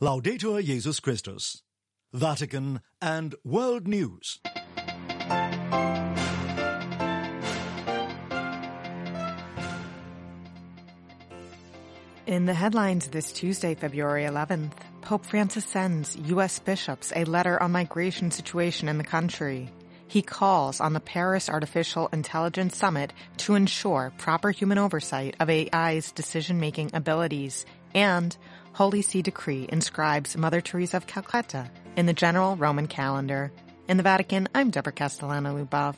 Laudetur Jesus Christus. Vatican and World News. In the headlines this Tuesday, February 11th, Pope Francis sends U.S. bishops a letter on migration situation in the country. He calls on the Paris Artificial Intelligence Summit to ensure proper human oversight of AI's decision-making abilities, and Holy See decree inscribes Mother Teresa of Calcutta in the general Roman calendar. In the Vatican, I'm Deborah Castellano-Lubov.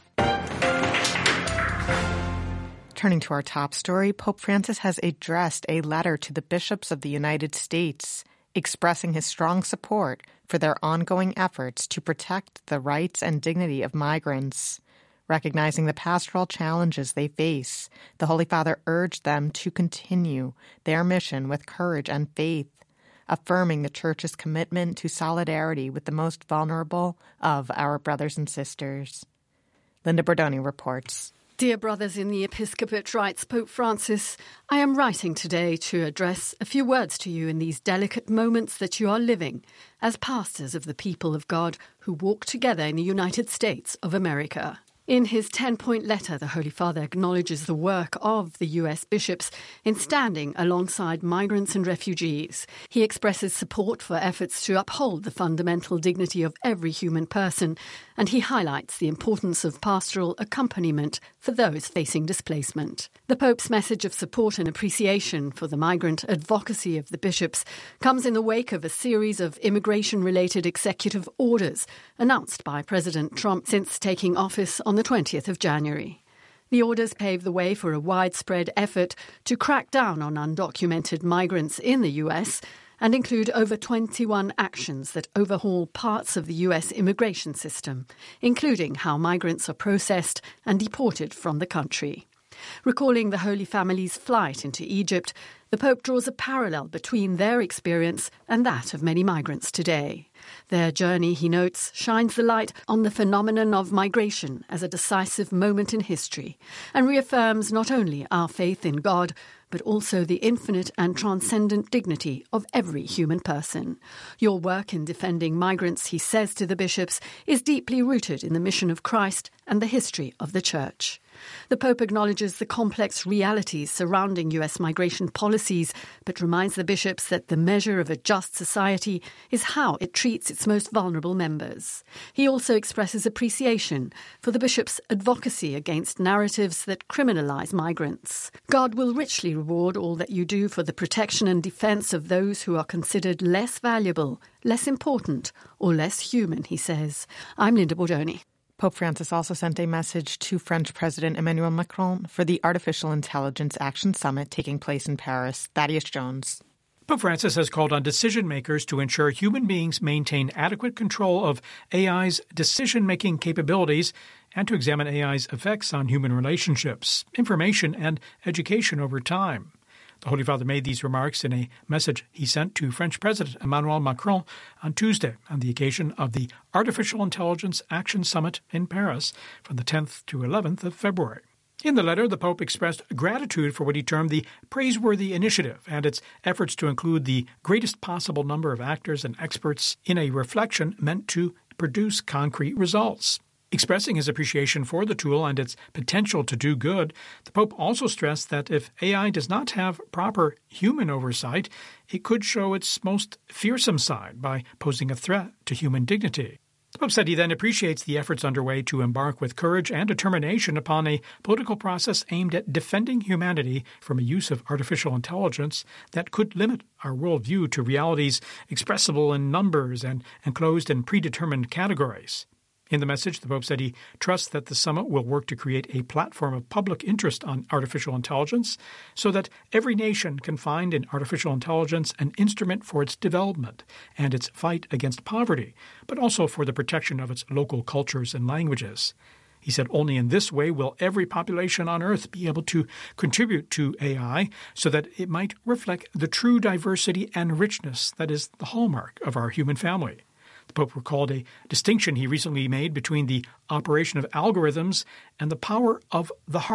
Turning to our top story, Pope Francis has addressed a letter to the bishops of the United States, expressing his strong support for their ongoing efforts to protect the rights and dignity of migrants. Recognizing the pastoral challenges they face, the Holy Father urged them to continue their mission with courage and faith, affirming the Church's commitment to solidarity with the most vulnerable of our brothers and sisters. Linda Bordoni reports. Dear brothers in the episcopate, writes Pope Francis, I am writing today to address a few words to you in these delicate moments that you are living as pastors of the people of God who walk together in the United States of America. In his 10-point letter, the Holy Father acknowledges the work of the U.S. bishops in standing alongside migrants and refugees. He expresses support for efforts to uphold the fundamental dignity of every human person, and he highlights the importance of pastoral accompaniment for those facing displacement. The Pope's message of support and appreciation for the migrant advocacy of the bishops comes in the wake of a series of immigration-related executive orders announced by President Trump since taking office on the 20th of January. The orders pave the way for a widespread effort to crack down on undocumented migrants in the U.S. and include over 21 actions that overhaul parts of the U.S. immigration system, including how migrants are processed and deported from the country. Recalling the Holy Family's flight into Egypt, the Pope draws a parallel between their experience and that of many migrants today. Their journey, he notes, shines the light on the phenomenon of migration as a decisive moment in history and reaffirms not only our faith in God, but also the infinite and transcendent dignity of every human person. Your work in defending migrants, he says to the bishops, is deeply rooted in the mission of Christ and the history of the Church. The Pope acknowledges the complex realities surrounding U.S. migration policies, but reminds the bishops that the measure of a just society is how it treats its most vulnerable members. He also expresses appreciation for the bishops' advocacy against narratives that criminalize migrants. God will richly reward all that you do for the protection and defense of those who are considered less valuable, less important, or less human, he says. I'm Linda Bordoni. Pope Francis also sent a message to French President Emmanuel Macron for the Artificial Intelligence Action Summit taking place in Paris. Thaddeus Jones. Pope Francis has called on decision makers to ensure human beings maintain adequate control of AI's decision-making capabilities and to examine AI's effects on human relationships, information, and education over time. The Holy Father made these remarks in a message he sent to French President Emmanuel Macron on Tuesday on the occasion of the Artificial Intelligence Action Summit in Paris from the 10th to 11th of February. In the letter, the Pope expressed gratitude for what he termed the praiseworthy initiative and its efforts to include the greatest possible number of actors and experts in a reflection meant to produce concrete results. Expressing his appreciation for the tool and its potential to do good, the Pope also stressed that if AI does not have proper human oversight, it could show its most fearsome side by posing a threat to human dignity. The Pope said he then appreciates the efforts underway to embark with courage and determination upon a political process aimed at defending humanity from a use of artificial intelligence that could limit our worldview to realities expressible in numbers and enclosed in predetermined categories. In the message, the Pope said he trusts that the summit will work to create a platform of public interest on artificial intelligence so that every nation can find in artificial intelligence an instrument for its development and its fight against poverty, but also for the protection of its local cultures and languages. He said only in this way will every population on Earth be able to contribute to AI so that it might reflect the true diversity and richness that is the hallmark of our human family. The Pope recalled a distinction he recently made between the operation of algorithms and the power of the heart.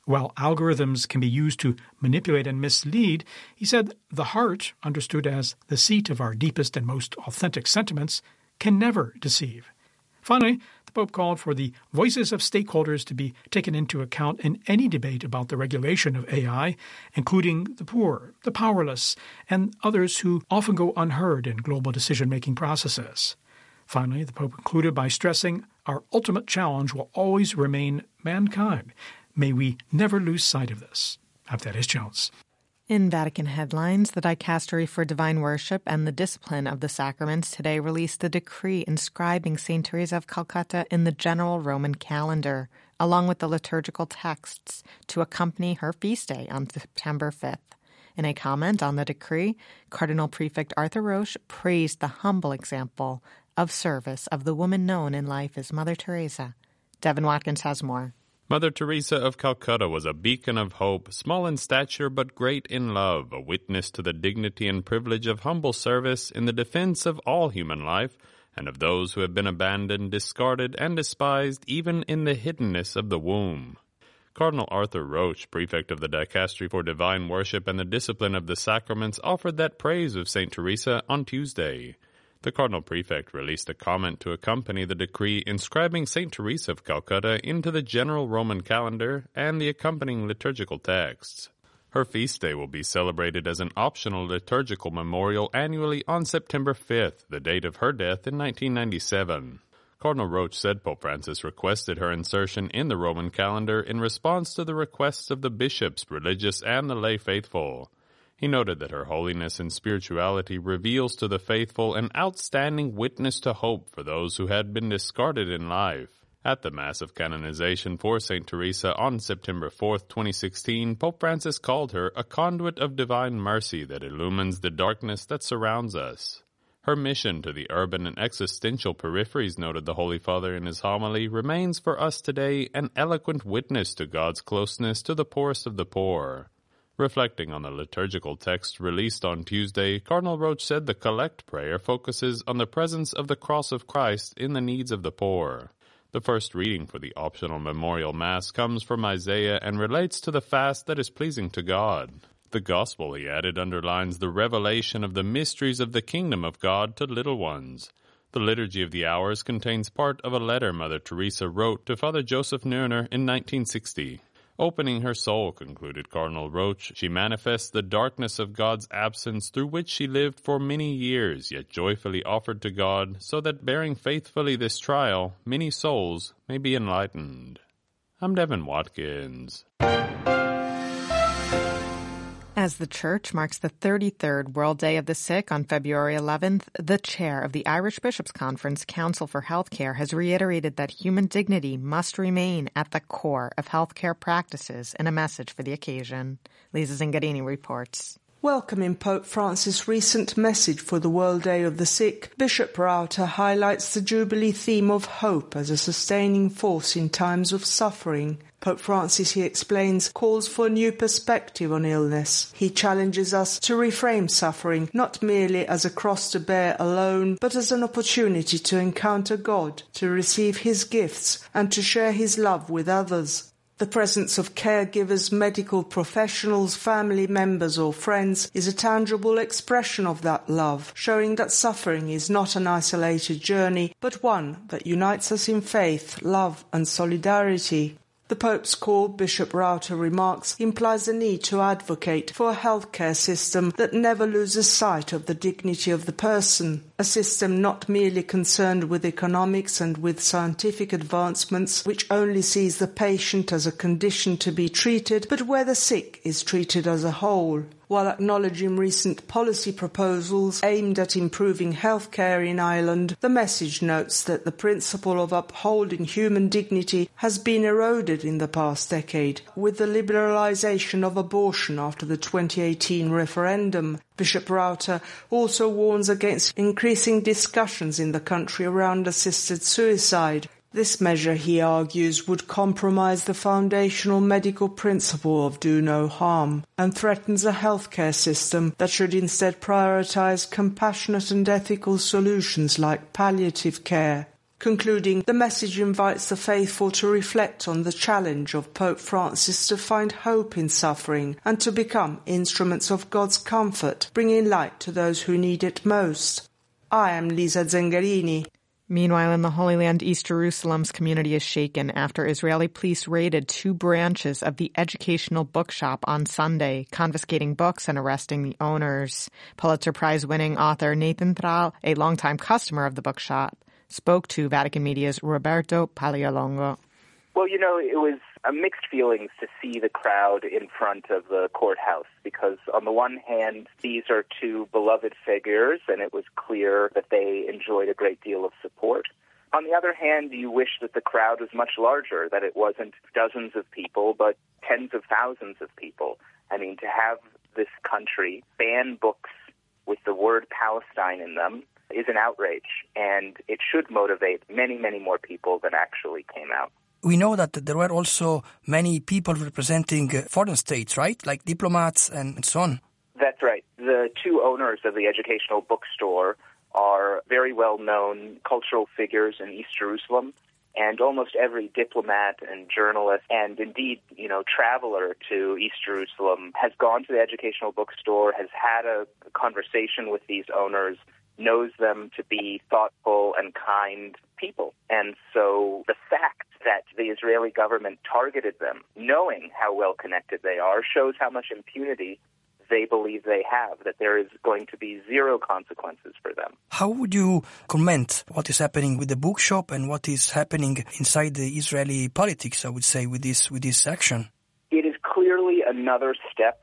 While algorithms can be used to manipulate and mislead, he said the heart, understood as the seat of our deepest and most authentic sentiments, can never deceive. Finally, the Pope called for the voices of stakeholders to be taken into account in any debate about the regulation of AI, including the poor, the powerless, and others who often go unheard in global decision-making processes. Finally, the Pope concluded by stressing our ultimate challenge will always remain mankind. May we never lose sight of this. Avdarius Jones. In Vatican headlines, the Dicastery for Divine Worship and the Discipline of the Sacraments today released the decree inscribing St. Teresa of Calcutta in the general Roman calendar, along with the liturgical texts to accompany her feast day on September 5th. In a comment on the decree, Cardinal Prefect Arthur Roche praised the humble example of service of the woman known in life as Mother Teresa. Devin Watkins has more. Mother Teresa of Calcutta was a beacon of hope, small in stature but great in love, a witness to the dignity and privilege of humble service in the defense of all human life and of those who have been abandoned, discarded, and despised even in the hiddenness of the womb. Cardinal Arthur Roche, prefect of the Dicastery for Divine Worship and the Discipline of the Sacraments, offered that praise of St. Teresa on Tuesday. The Cardinal Prefect released a comment to accompany the decree inscribing St. Teresa of Calcutta into the general Roman calendar and the accompanying liturgical texts. Her feast day will be celebrated as an optional liturgical memorial annually on September 5th, the date of her death in 1997. Cardinal Roche said Pope Francis requested her insertion in the Roman calendar in response to the requests of the bishops, religious, and the lay faithful. He noted that her holiness and spirituality reveals to the faithful an outstanding witness to hope for those who had been discarded in life. At the Mass of Canonization for St. Teresa on September 4, 2016, Pope Francis called her a conduit of divine mercy that illumines the darkness that surrounds us. Her mission to the urban and existential peripheries, noted the Holy Father in his homily, remains for us today an eloquent witness to God's closeness to the poorest of the poor. Reflecting on the liturgical text released on Tuesday, Cardinal Roche said the Collect prayer focuses on the presence of the cross of Christ in the needs of the poor. The first reading for the optional memorial Mass comes from Isaiah and relates to the fast that is pleasing to God. The Gospel, he added, underlines the revelation of the mysteries of the kingdom of God to little ones. The Liturgy of the Hours contains part of a letter Mother Teresa wrote to Father Joseph Neuner in 1960. Opening her soul, concluded Cardinal Roche, she manifests the darkness of God's absence through which she lived for many years, yet joyfully offered to God, so that bearing faithfully this trial, many souls may be enlightened. I'm Devin Watkins. As the Church marks the 33rd World Day of the Sick on February 11th, the chair of the Irish Bishops' Conference Council for Healthcare has reiterated that human dignity must remain at the core of healthcare practices in a message for the occasion. Lisa Zingarini reports. Welcoming Pope Francis' recent message for the World Day of the Sick, Bishop Rauter highlights the Jubilee theme of hope as a sustaining force in times of suffering. Pope Francis, he explains, calls for a new perspective on illness. He challenges us to reframe suffering not merely as a cross to bear alone, but as an opportunity to encounter God, to receive His gifts, and to share His love with others. The presence of caregivers, medical professionals, family members or friends is a tangible expression of that love, showing that suffering is not an isolated journey, but one that unites us in faith, love and solidarity. The Pope's call, Bishop Rauter remarks, implies a need to advocate for a healthcare system that never loses sight of the dignity of the person, a system not merely concerned with economics and with scientific advancements, which only sees the patient as a condition to be treated, but where the sick is treated as a whole. While acknowledging recent policy proposals aimed at improving healthcare in Ireland, the message notes that the principle of upholding human dignity has been eroded in the past decade, with the liberalisation of abortion after the 2018 referendum. Bishop Rauter also warns against increasing discussions in the country around assisted suicide. This measure, he argues, would compromise the foundational medical principle of do no harm and threatens a healthcare system that should instead prioritise compassionate and ethical solutions like palliative care. Concluding, the message invites the faithful to reflect on the challenge of Pope Francis to find hope in suffering and to become instruments of God's comfort, bringing light to those who need it most. I am Lisa Zengarini. Meanwhile, in the Holy Land, East Jerusalem's community is shaken after Israeli police raided 2 branches of the Educational Bookshop on Sunday, confiscating books and arresting the owners. Pulitzer Prize-winning author Nathan Thrall, a longtime customer of the bookshop, spoke to Vatican Media's Roberto Paleolongo. Well, it was a mixed feelings to see the crowd in front of the courthouse because, on the one hand, these are 2 beloved figures, and it was clear that they enjoyed a great deal of support. On the other hand, you wish that the crowd was much larger, that it wasn't dozens of people, but tens of thousands of people. I mean, to have this country ban books with the word Palestine in them is an outrage, and it should motivate many, many more people than actually came out. We know that there were also many people representing foreign states, right? Like diplomats and so on. That's right. The 2 owners of the Educational Bookstore are very well-known cultural figures in East Jerusalem, and almost every diplomat and journalist and indeed, traveler to East Jerusalem has gone to the Educational Bookstore, has had a conversation with these owners, knows them to be thoughtful and kind people. And so the fact that the Israeli government targeted them, knowing how well connected they are, shows how much impunity they believe they have, that there is going to be 0 consequences for them. How would you comment what is happening with the bookshop and what is happening inside the Israeli politics, I would say, with this action? It is clearly another step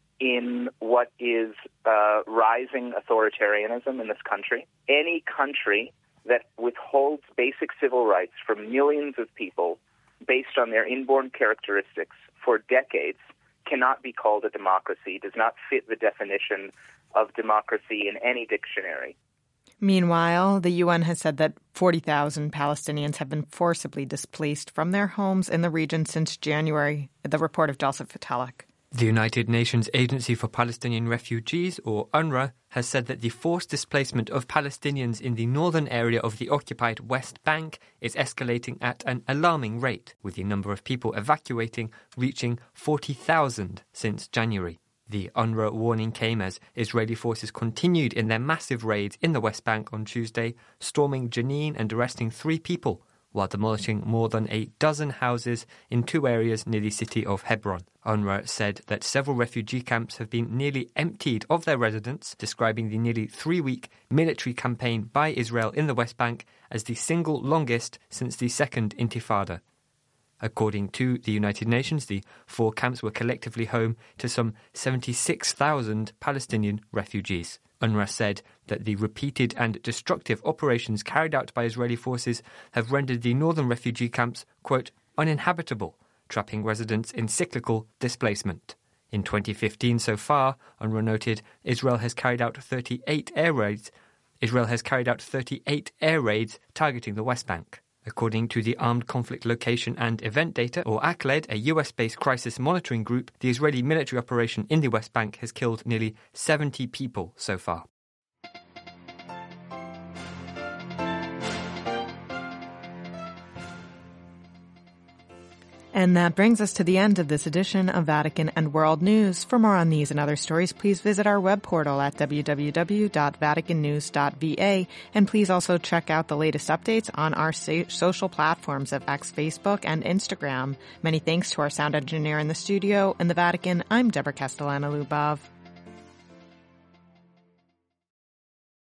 in what is rising authoritarianism in this country. Any country that withholds basic civil rights from millions of people based on their inborn characteristics for decades cannot be called a democracy, does not fit the definition of democracy in any dictionary. Meanwhile, the UN has said that 40,000 Palestinians have been forcibly displaced from their homes in the region since January, the report of Joseph Vitalik. The United Nations Agency for Palestinian Refugees, or UNRWA, has said that the forced displacement of Palestinians in the northern area of the occupied West Bank is escalating at an alarming rate, with the number of people evacuating reaching 40,000 since January. The UNRWA warning came as Israeli forces continued in their massive raids in the West Bank on Tuesday, storming Jenin and arresting 3 people, while demolishing more than a dozen houses in 2 areas near the city of Hebron. UNRWA said that several refugee camps have been nearly emptied of their residents, describing the nearly 3-week military campaign by Israel in the West Bank as the single longest since the Second Intifada. According to the United Nations, the 4 camps were collectively home to some 76,000 Palestinian refugees. UNRWA said that the repeated and destructive operations carried out by Israeli forces have rendered the northern refugee camps, quote, uninhabitable, trapping residents in cyclical displacement. In 2015 so far, UNRWA noted, Israel has carried out 38 air raids targeting the West Bank. According to the Armed Conflict Location and Event Data, or ACLED, a US-based crisis monitoring group, the Israeli military operation in the West Bank has killed nearly 70 people so far. And that brings us to the end of this edition of Vatican and World News. For more on these and other stories, please visit our web portal at www.vaticannews.va. And please also check out the latest updates on our social platforms of X, Facebook, and Instagram. Many thanks to our sound engineer in the studio. In the Vatican, I'm Deborah Castellano-Lubov.